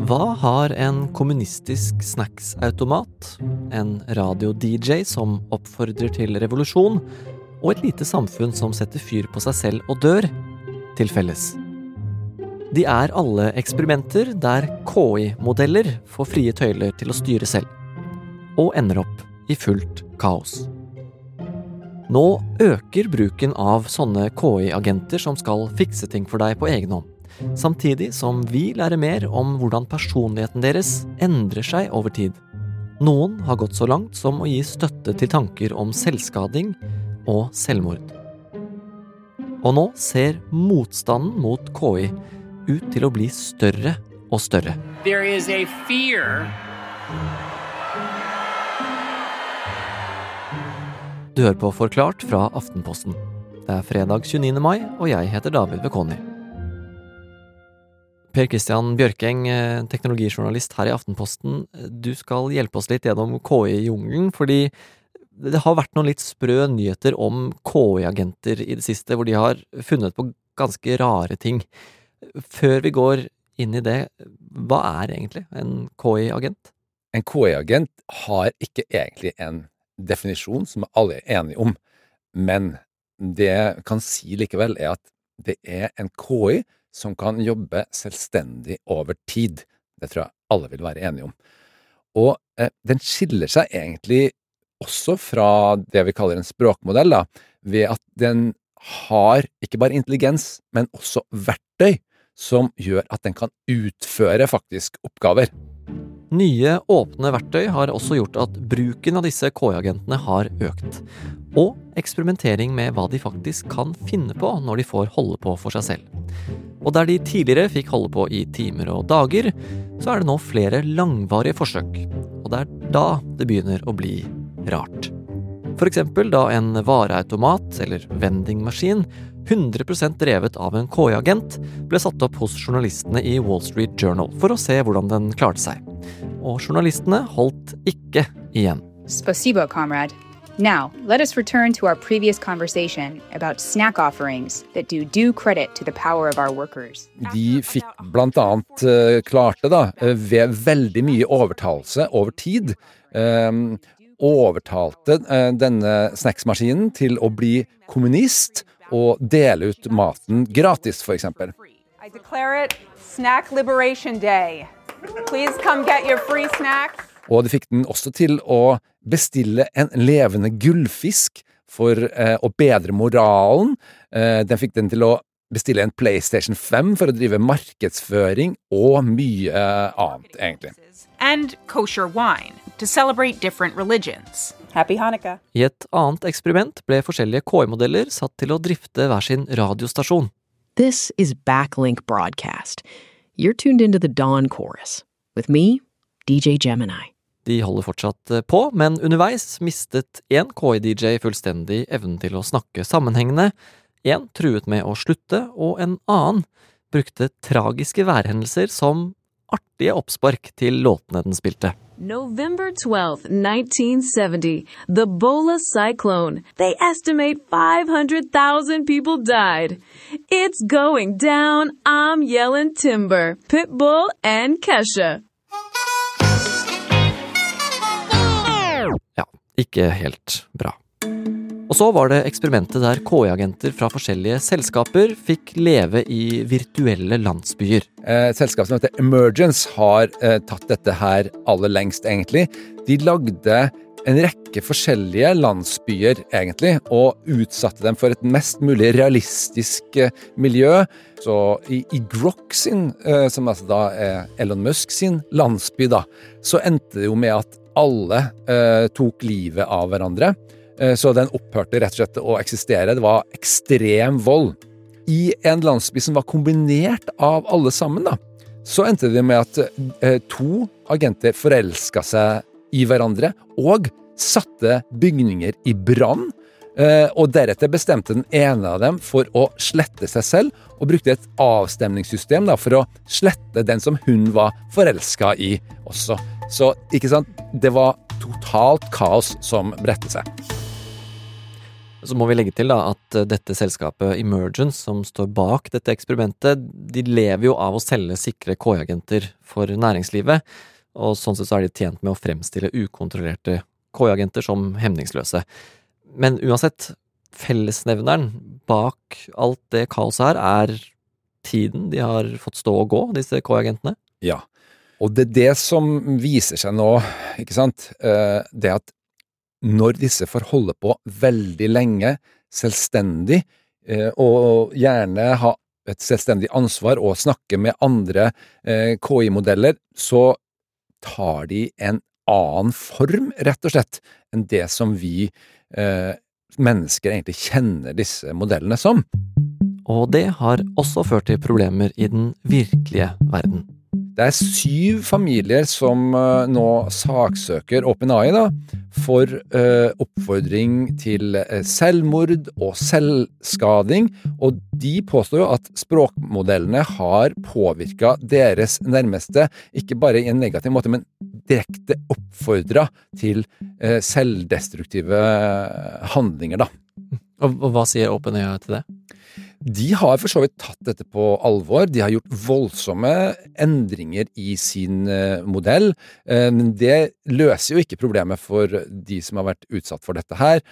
Hva har en kommunistisk snacksautomat, en radio-DJ som oppfordrer til revolusjon, og et lite samfunn som setter fyr på seg selv og dør, til felles? De er alle eksperimenter der KI-modeller får frie tøyler til å styre selv, og ender opp i fullt kaos. Nå øker bruken av sånne KI-agenter som skal fikse ting for deg på egen hånd, samtidig som vi lærer mer om hvordan personligheten deres endrer seg over tid. Noen har gått så langt som å gi støtte til tanker om selvskading og selvmord. Og nå ser motstanden mot KI ut til å bli større og større. There is a fear. Du hører på Forklart fra Aftenposten. Det er fredag 29. mai, og jeg heter David Vekoni. Per Christian Bjørkeng, teknologijournalist her i Aftenposten. Du skal hjelpe oss litt gjennom KI-jungelen, fordi det har vært noen litt sprø nyheter om KI-agenter i det siste, hvor de har funnet på ganske rare ting. Før vi går inn i det, hva er egentlig en KI-agent? En KI-agent har ikke egentlig en definisjon som alle er enige om, men det jeg kan si likevel er at det er en KI som kan jobbe selvstendig over tid. Det tror jeg alle vil være enige om. Og den skiller seg egentlig også fra det vi kaller en språkmodell, da, ved at den har ikke bare intelligens, men også verktøy som gjør at den kan utføre faktisk oppgaver. Nye åpne verktøy har også gjort at bruken av disse KI-agentene har økt, og eksperimentering med hva de faktisk kan finne på når de får holde på for seg selv. Og der de tidligere fikk holde på i timer og dager, så er det nå flere langvarige forsøk, og det er da det begynner å bli rart. For eksempel da en vareautomat eller vendingmaskin 100% drevet av en KI-agent ble satt opp hos journalistene i Wall Street Journal for å se hvordan den klarte seg. Og journalistene holdt ikke igjen. Spasibo, comrade. Now, let us return to our previous conversation about snack offerings that do due credit to the power of our workers. De fikk blant annet klarte da, ved veldig mye overtalelse over tid, overtalte denne snacksmaskinen til å bli kommunist og dele ut maten gratis, for eksempel. I declare it Snack Liberation Day. Please come get your free snacks. Og de fikk den også til å bestille en levende gullfisk for å bedre moralen. Den fikk den til å bestille en PlayStation 5 for å drive markedsføring og mye annet, egentlig. And kosher wine to celebrate different religions. Happy Hanukkah. I et annet eksperiment ble forskjellige KI-modeller satt til å drifte hver sin radiostasjon. This is Backlink Broadcast. You're tuned into the Dawn Chorus. With me, DJ Gemini. De holder fortsatt på, men underveis mistet en KI-DJ fullstendig evnen til å snakke sammenhengende, en truet med å slutte, og en annen brukte tragiske værhendelser som artige oppspark til låtene den spilte. November 12th, 1970, the Bola cyclone. They estimate 500,000 people died. It's going down, I'm yelling timber. Pitbull and Kesha. Ja, ikke helt bra. Og så var det eksperimentet der KI-agenter fra forskjellige selskaper fikk leve i virtuelle landsbyer. Et selskap som heter Emergence har tatt dette her aller lengst, egentlig. De lagde en rekke forskjellige landsbyer, egentlig, og utsatte dem for et mest mulig realistisk miljø. Så i Grok sin, som altså da er Elon Musk sin landsby, da, så endte det jo med at alle tok livet av hverandre. Så den opphørte rett og slett å eksistere. Det var ekstrem vold. I en landsby som var kombinert av alle sammen, da, så endte det med at to agenter forelsket seg i hverandre og satte bygninger i brann, og deretter bestemte den ene av dem for å slette seg selv og brukte et avstemningssystem da, for å slette den som hun var forelsket i også. Så, ikke sant, det var totalt kaos som bredte seg. Så må vi legge til da at dette selskapet Emergence, som står bak dette eksperimentet, de lever jo av å selge sikre KI-agenter for næringslivet, og sånn sett så er de tjent med å fremstille ukontrollerte KI-agenter som hemningsløse. Men uansett, fellesnevneren bak alt det kaoset her er tiden de har fått stå og gå, disse KI-agentene. Ja, og det som viser seg nå, ikke sant, det at når disse får holde på veldig lenge, selvstendig, og gjerne ha et selvstendig ansvar og snakke med andre KI-modeller, så tar de en annen form, rett og slett, enn det som vi mennesker egentlig kjenner disse modellene som. Og det har også ført til problemer i den virkelige verden. Det er 7 familier som nå saksøker OpenAI da, for oppfordring til selvmord og selvskading, og de påstår jo at språkmodellene har påvirket deres nærmeste, ikke bare i en negativ måte, men direkte oppfordret til selvdestruktive handlinger da. Og hva sier OpenAI til det? De har for så vidt tatt dette på alvor. De har gjort voldsomme endringer i sin modell, men det løser jo ikke problemet for de som har vært utsatt for dette her.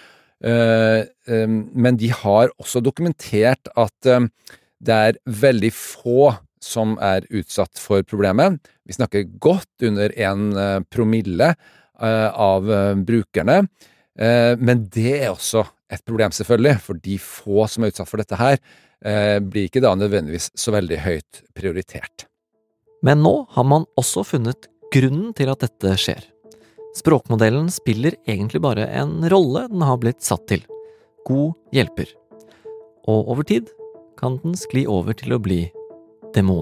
Men de har også dokumentert at det er veldig få som er utsatt for problemet. Vi snakker godt under 1 promille av brukerne, men det er også et problem selvfølgelig, for de få som er utsatt for dette her, blir ikke da nødvendigvis så veldig høyt prioritert. Men nå har man også funnet grunnen til at dette skjer. Språkmodellen spiller egentlig bare en rolle den har blitt satt til. God hjelper. Og over tid kan den skli over til å bli demon.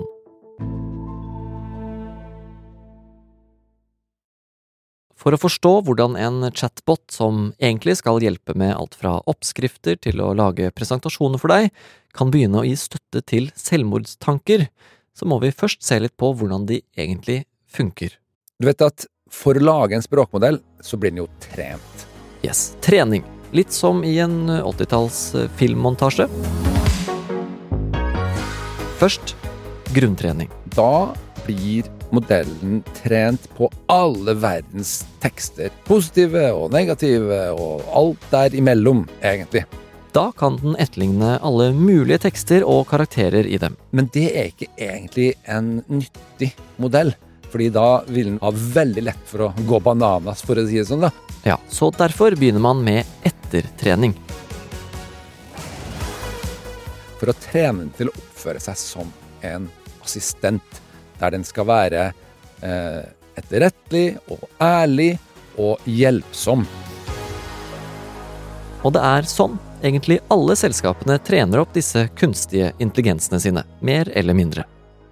For å forstå hvordan en chatbot som egentlig skal hjelpe med alt fra oppskrifter til å lage presentasjoner for deg, kan begynne å gi støtte til selvmordstanker, så må vi først se litt på hvordan de egentlig funker. Du vet at for å lage en språkmodell, så blir den jo trent. Yes, trening. Litt som i en 80-talls filmmontasje. Først, grunntrening. Da blir modellen trent på alle verdens tekster. Positive og negative og alt der imellom, egentlig. Da kan den etterligne alle mulige tekster og karakterer i dem. Men det er ikke egentlig en nyttig modell, fordi da vil den ha veldig lett for å gå bananas, for å si det sånn da. Ja, så derfor begynner man med ettertrening. For å trene den til å oppføre seg som en assistent, der den skal være etterrettelig og ærlig og hjelpsom. Og det er sånn egentlig alle selskapene trener opp disse kunstige intelligensene sine, mer eller mindre.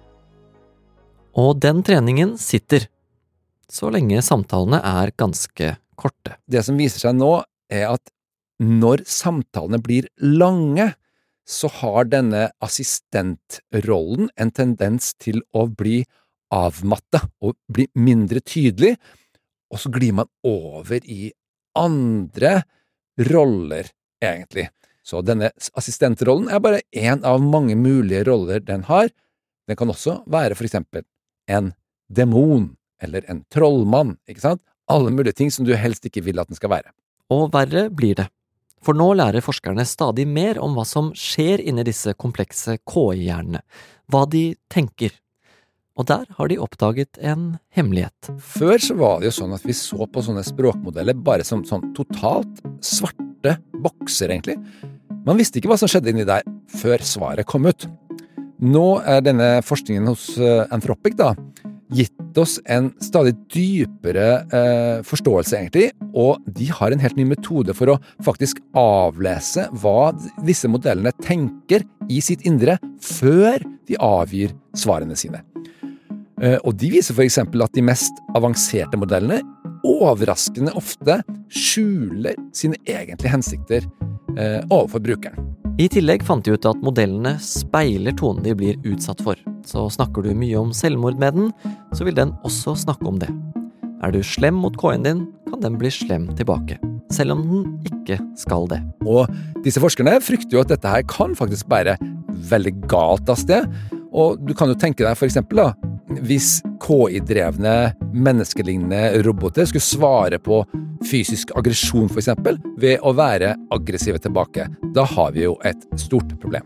Og den treningen sitter, så lenge samtalene er ganske korte. Det som viser seg nå er at når samtalene blir lange, så har denne assistentrollen en tendens til å bli avmattet og bli mindre tydelig, og så glir man over i andre roller, egentlig. Så denne assistentrollen er bare en av mange mulige roller den har. Den kan også være for eksempel en demon, eller en trollmann, ikke sant? Alle mulige ting som du helst ikke vil at den skal være. Og verre blir det. For nå lærer forskerne stadig mer om hva som skjer inni disse komplekse KI-hjernene, hva de tenker. Og der har de oppdaget en hemmelighet. Før så var det jo sånn at vi så på sånne språkmodeller bare som sånn totalt svarte bokser, egentlig. Man visste ikke hva som skjedde inni der før svaret kom ut. Nå er denne forskningen hos Anthropic da, gitt oss en stadig dypere forståelse egentlig, og de har en helt ny metode for å faktisk avlese hva disse modellene tenker i sitt indre før de avgir svarene sine. Og de viser for eksempel at de mest avanserte modellene overraskende ofte skjuler sine egentlige hensikter overfor brukeren. I tillegg fant de ut at modellene speiler tonen de blir utsatt for. Så snakker du mye om selvmord med den, så vil den også snakke om det. Er du slem mot KI-en din, kan den bli slem tilbake. selv om den ikke skal det. Og disse forskerne frykter jo at dette her kan faktisk bære veldig galt av sted. Og du kan jo tenke deg for eksempel da, hvis KI-drevne menneskelignende roboter skulle svare på fysisk aggresjon for eksempel, ved å være aggressive tilbake, da har vi jo et stort problem.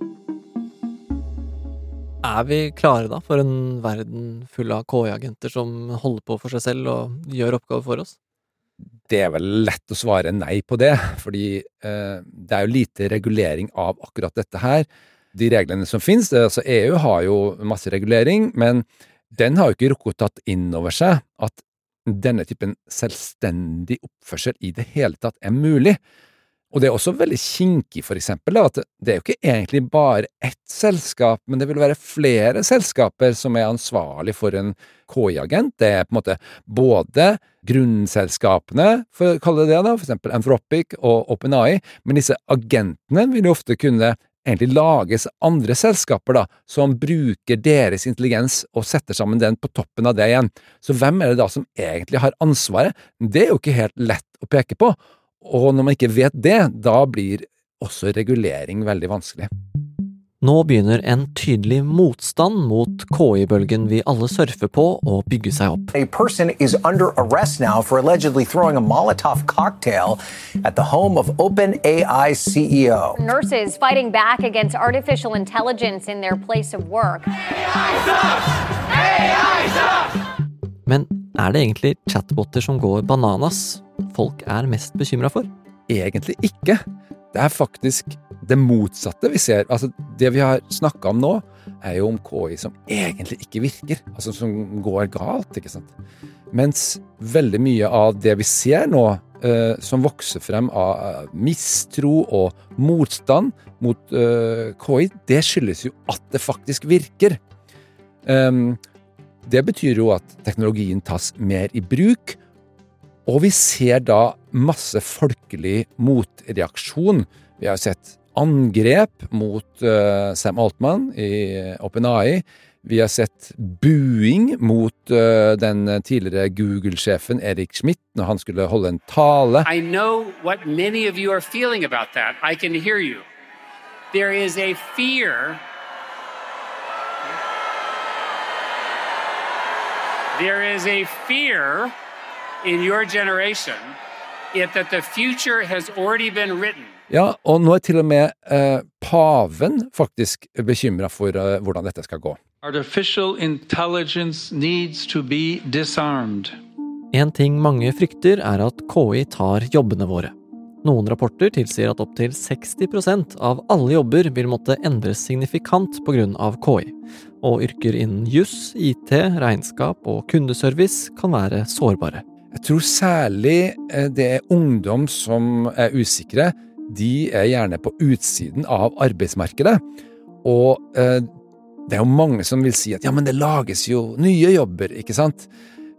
Er vi klare da for en verden full av KI-agenter som holder på for seg selv og gjør oppgaver for oss? Det er vel lett å svare nei på det, fordi det er jo lite regulering av akkurat dette her. De reglene som finnes, altså EU har jo masse regulering, men den har jo ikke rukket tatt inn over seg at denne typen selvstendig oppførsel i det hele tatt er mulig. Og det er også veldig kinkig for eksempel, at det er jo ikke egentlig bare ett selskap, men det vil være flere selskaper som er ansvarlig for en KI-agent. Det er på en måte både grunnselskapene, for å kalle det da, for eksempel Anthropic og OpenAI, men disse agentene vil jo ofte kunne egentlig lages andre selskaper da, som bruker deres intelligens og setter sammen den på toppen av det igjen. Så hvem er det da som egentlig har ansvaret? Det er jo ikke helt lett å peke på. Og når man ikke vet det, da blir også regulering veldig vanskelig. Nå begynner en tydelig motstand mot KI-bølgen vi alle surfer på å bygge seg opp. A person is under arrest now for allegedly throwing a Molotov cocktail at the home of OpenAI CEO. Nurses fighting back against artificial intelligence in their place of work. AI sucks! AI sucks! Men er det egentlig chatboter som går bananas folk er mest bekymret for? Egentlig ikke. Det er faktisk det motsatte vi ser. Altså, det vi har snakket om nå, er jo om KI som egentlig ikke virker. Altså som går galt, ikke sant? Mens veldig mye av det vi ser nå, som vokser frem av mistro og motstand mot KI, det skyldes jo at det faktisk virker. Det betyr jo at teknologien tas mer i bruk, og vi ser da masse folkelig motreaksjon. Vi har sett angrep mot Sam Altman i OpenAI. Vi har sett buing mot den tidligere Google-sjefen Eric Schmidt når han skulle holde en tale. I know what many of you are feeling about that. I can hear you. There is a fear. There is a fear in your generation that the future has already been written. Ja, og nå er til og med paven faktisk bekymret for hvordan dette skal gå. Artificial intelligence needs to be disarmed. En ting mange frykter er at KI tar jobbene våre. Noen rapporter tilsier at opp til 60% av alle jobber vil måtte endres signifikant på grunn av KI, og yrker innen juss, IT, regnskap og kundeservice kan være sårbare. Jeg tror særlig det er ungdom som er usikre. De er gjerne på utsiden av arbeidsmarkedet, og det er jo mange som vil si at ja, men det lages jo nye jobber, ikke sant?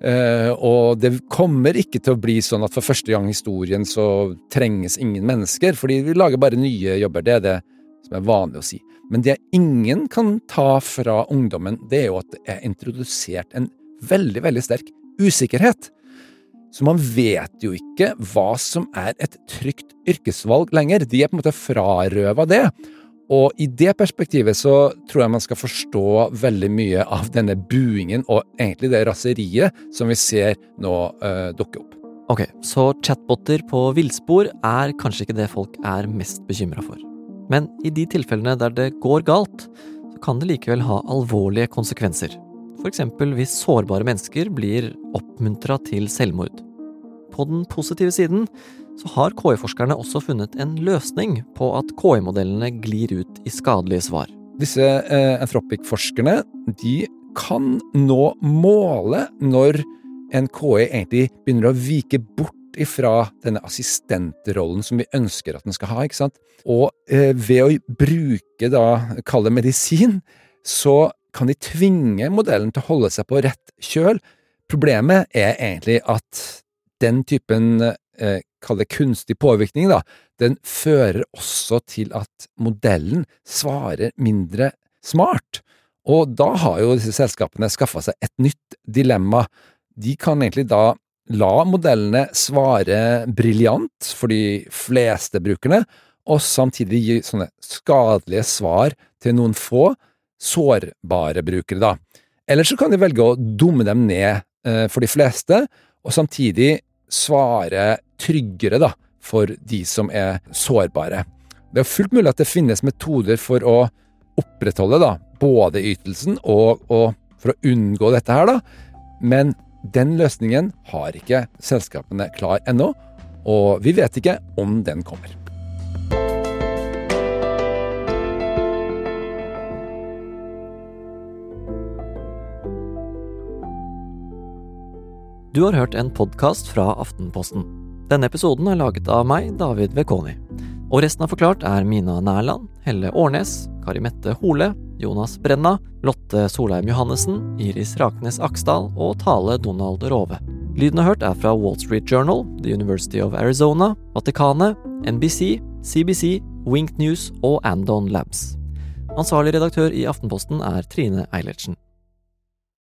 Og det kommer ikke til å bli sånn at for første gang i historien så trenges ingen mennesker, fordi vi lager bare nye jobber, det er det som er vanlig å si. Men det ingen kan ta fra ungdommen, det er jo at det er introdusert en veldig, veldig sterk usikkerhet. Så man vet jo ikke hva som er et trygt yrkesvalg lenger. De er på en måte frarøvet det. Og i det perspektivet så tror jeg man skal forstå veldig mye av denne buingen og egentlig det raseriet som vi ser nå dukke opp. Ok, så chatboter på villspor er kanskje ikke det folk er mest bekymret for. Men i de tilfellene der det går galt, så kan det likevel ha alvorlige konsekvenser. For eksempel hvis sårbare mennesker blir oppmuntret til selvmord. På den positive siden så har KI-forskerne også funnet en løsning på at KI-modellene glir ut i skadelige svar. Disse Anthropic-forskerne, de kan nå måle når en KI egentlig begynner å vike bort ifra denne assistentrollen som vi ønsker at den skal ha, ikke sant? Og ved å bruke da, kalle medisin, så kan de tvinge modellen til å holde seg på rett kjøl. Problemet er egentlig at den typen, kall det kunstig påvirkning da, den fører også til at modellen svarer mindre smart. Og da har jo disse selskapene skaffet seg et nytt dilemma. De kan egentlig da la modellene svare briljant for de fleste brukerne, og samtidig gi sånne skadelige svar til noen få sårbare brukere da. Eller så kan de velge å dumme dem ned for de fleste, og samtidig svare tryggere da, for de som sårbare. Det fullt mulig at det finnes metoder for å opprettholde da, både ytelsen og for å unngå dette her da, men den løsningen har ikke selskapene klar ennå, og vi vet ikke om den kommer. Du har hørt en podcast fra Aftenposten. Denne episoden laget av meg, David Vekoni. Og resten av Forklart Mina Nærland, Helle Årnes, Kari Mette Hole, Jonas Brenna, Lotte Solheim Johannessen, Iris Raknes Aksdal og Tale Donald Rove. Lyden har hørt fra Wall Street Journal, The University of Arizona, Vatikanet, NBC, CBC, Wink News og Andon Labs. Ansvarlig redaktør i Aftenposten Trine Eilertsen.